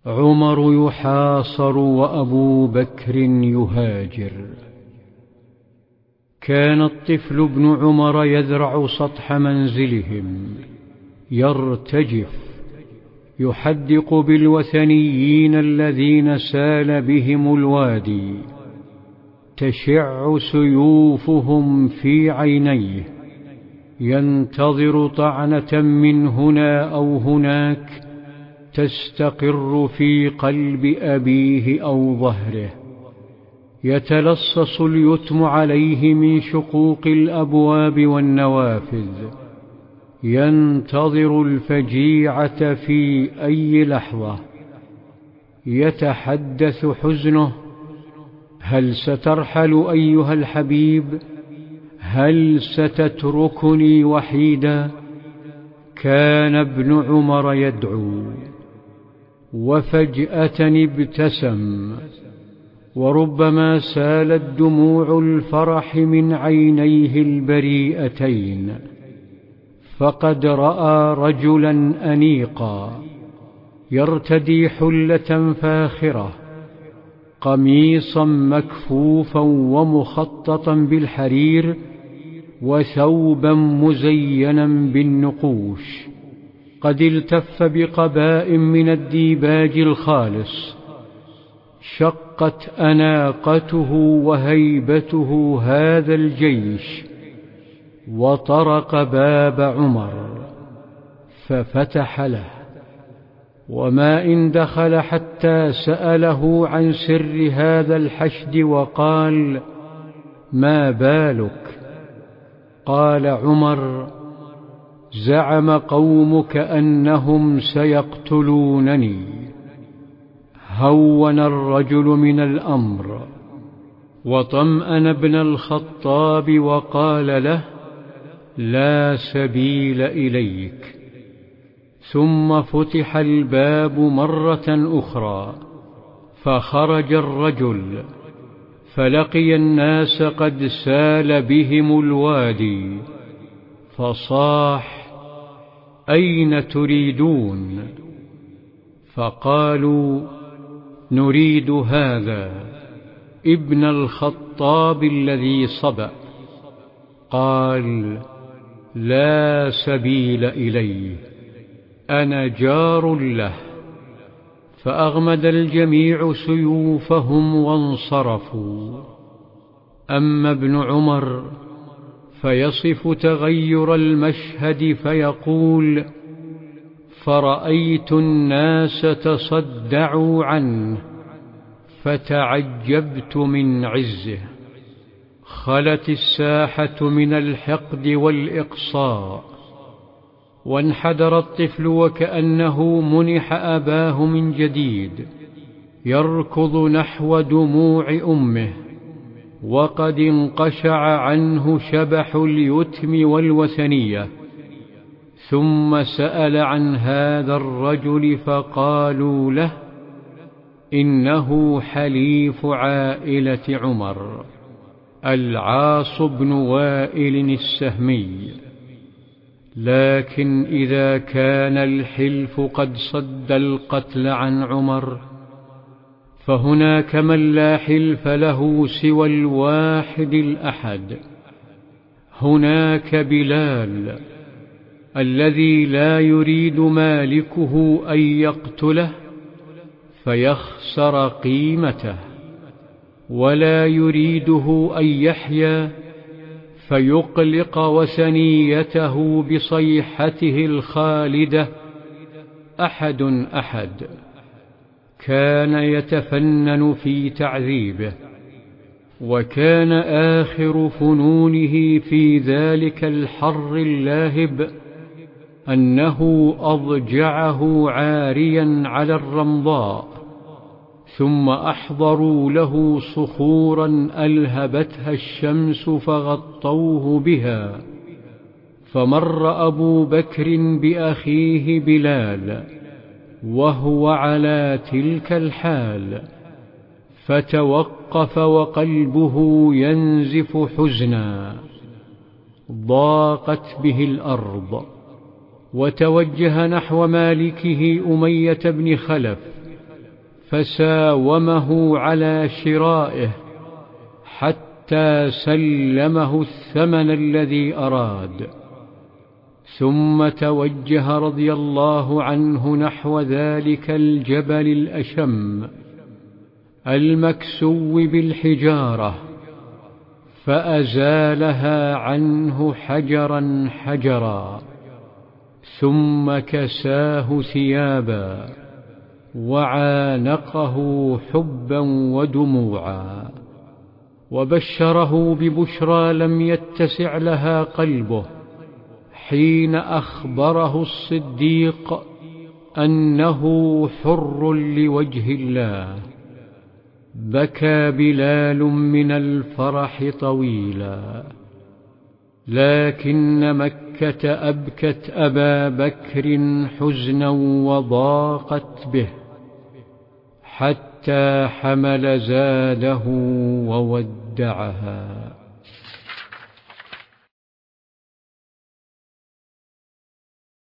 عمر يحاصر وأبو بكر يهاجر. كان الطفل ابن عمر يذرع سطح منزلهم، يرتجف، يحدق بالوثنيين الذين سال بهم الوادي، تشع سيوفهم في عينيه، ينتظر طعنة من هنا أو هناك تستقر في قلب أبيه أو ظهره. يتلصص اليتم عليه من شقوق الأبواب والنوافذ، ينتظر الفجيعة في أي لحظة. يتحدث حزنه: هل سترحل أيها الحبيب؟ هل ستتركني وحيدا؟ كان ابن عمر يدعو، وفجأة ابتسم، وربما سالت دموع الفرح من عينيه البريئتين، فقد رأى رجلا أنيقا يرتدي حلة فاخرة، قميصا مكفوفا ومخططا بالحرير، وثوبا مزينا بالنقوش، قد التف بقباء من الديباج الخالص. شقت أناقته وهيبته هذا الجيش، وطرق باب عمر ففتح له، وما إن دخل حتى سأله عن سر هذا الحشد وقال: ما بالك؟ قال عمر: زعم قومك أنهم سيقتلونني. هون الرجل من الأمر، وطمأن ابن الخطاب وقال له: لا سبيل إليك. ثم فتح الباب مرة أخرى، فخرج الرجل، فلقي الناس قد سال بهم الوادي، فصاح: أين تريدون؟ فقالوا: نريد هذا ابن الخطاب الذي صبأ. قال: لا سبيل إليه، أنا جار له. فأغمد الجميع سيوفهم وانصرفوا. أما ابن عمر فيصف تغير المشهد فيقول: فرأيت الناس تصدعوا عنه، فتعجبت من عزه. خلت الساحة من الحقد والإقصاء، وانحدر الطفل وكأنه منح أباه من جديد، يركض نحو دموع أمه، وقد انقشع عنه شبح اليتم والوثنية. ثم سأل عن هذا الرجل، فقالوا له: إنه حليف عائلة عمر، العاص بن وائل السهمي. لكن إذا كان الحلف قد صد القتل عن عمر، فهناك من لا حلف له سوى الواحد الأحد. هناك بلال الذي لا يريد مالكه أن يقتله فيخسر قيمته، ولا يريده أن يحيا فيقلق وثنيته بصيحته الخالدة: أحد أحد. كان يتفنن في تعذيبه، وكان آخر فنونه في ذلك الحر اللاهب أنه أضجعه عاريا على الرمضاء، ثم أحضروا له صخورا ألهبتها الشمس فغطوه بها. فمر أبو بكر بأخيه بلال وهو على تلك الحال، فتوقف وقلبه ينزف حزنا. ضاقت به الأرض، وتوجه نحو مالكه أمية بن خلف، فساومه على شرائه حتى سلمه الثمن الذي أراد، ثم توجه رضي الله عنه نحو ذلك الجبل الأشم المكسو بالحجارة، فأزالها عنه حجرا حجرا، ثم كساه ثيابا وعانقه حبا ودموعا، وبشره ببشرى لم يتسع لها قلبه حين أخبره الصديق أنه حر لوجه الله. بكى بلال من الفرح طويلا، لكن مكة أبكت أبا بكر حزنا وضاقت به، حتى حمل زاده وودعها.